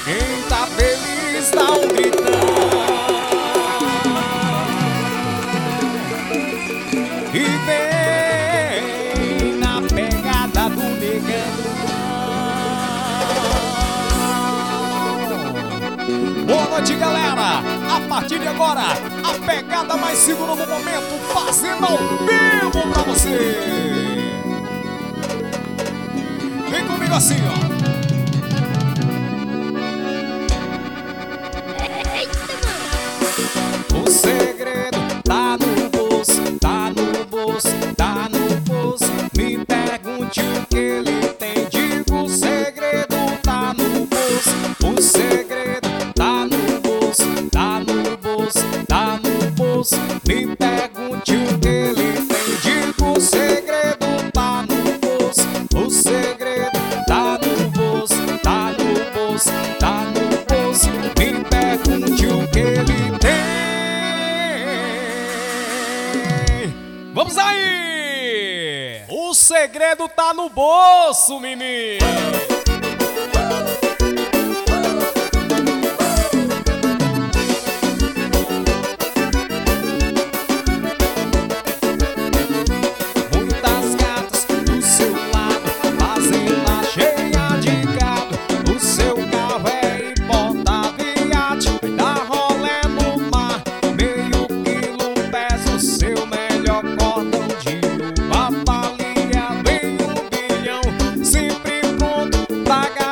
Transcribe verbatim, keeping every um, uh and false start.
Quem tá feliz dá um gritão. E vem na pegada do negão. Boa noite, galera. A partir de agora, a pegada mais segura no momento, fazendo ao vivo pra você. Vem comigo assim, ó. O segredo tá no bolso, tá no bolso, tá no bolso. Me pergunte o que ele tem, digo o segredo tá no bolso. O segredo tá no bolso, tá no bolso, tá no bolso. Me pergunte o que ele tem, digo o segredo tá no bolso. O segredo tá no bolso, tá no bolso, tá no bolso. Me pergunte o que ele tem. Vamos aí! O segredo tá no bolso, menino! Muitas gatas do seu lado, fazenda cheia de gado. O seu carro é importável, iate, vai dar rolê no mar. Meio quilo pesa o seu melhor cordão de uva. Valia vem um bilhão, sempre pronto pra gastar.